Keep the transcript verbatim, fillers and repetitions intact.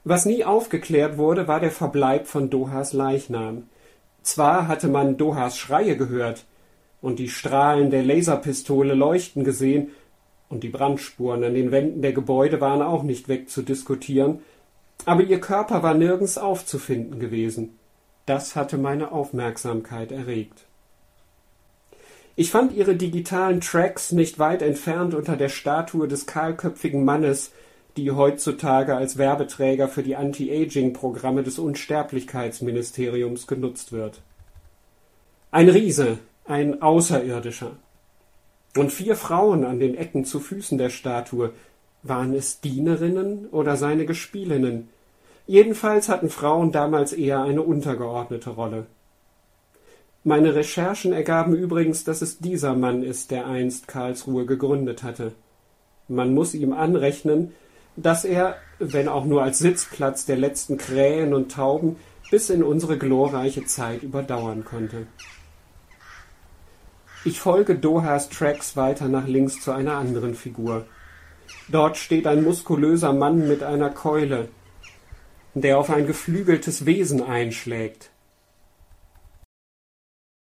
Was nie aufgeklärt wurde, war der Verbleib von Dohas Leichnam. Zwar hatte man Dohas Schreie gehört und die Strahlen der Laserpistole leuchten gesehen, und die Brandspuren an den Wänden der Gebäude waren auch nicht wegzudiskutieren, aber ihr Körper war nirgends aufzufinden gewesen. Das hatte meine Aufmerksamkeit erregt. Ich fand ihre digitalen Tracks nicht weit entfernt unter der Statue des kahlköpfigen Mannes, die heutzutage als Werbeträger für die Anti-Aging-Programme des Unsterblichkeitsministeriums genutzt wird. Ein Riese, ein Außerirdischer. Und vier Frauen an den Ecken zu Füßen der Statue. Waren es Dienerinnen oder seine Gespielinnen? Jedenfalls hatten Frauen damals eher eine untergeordnete Rolle. Meine Recherchen ergaben übrigens, dass es dieser Mann ist, der einst Karlsruhe gegründet hatte. Man muss ihm anrechnen, dass er, wenn auch nur als Sitzplatz der letzten Krähen und Tauben, bis in unsere glorreiche Zeit überdauern konnte. Ich folge Dohas Tracks weiter nach links zu einer anderen Figur. Dort steht ein muskulöser Mann mit einer Keule, der auf ein geflügeltes Wesen einschlägt.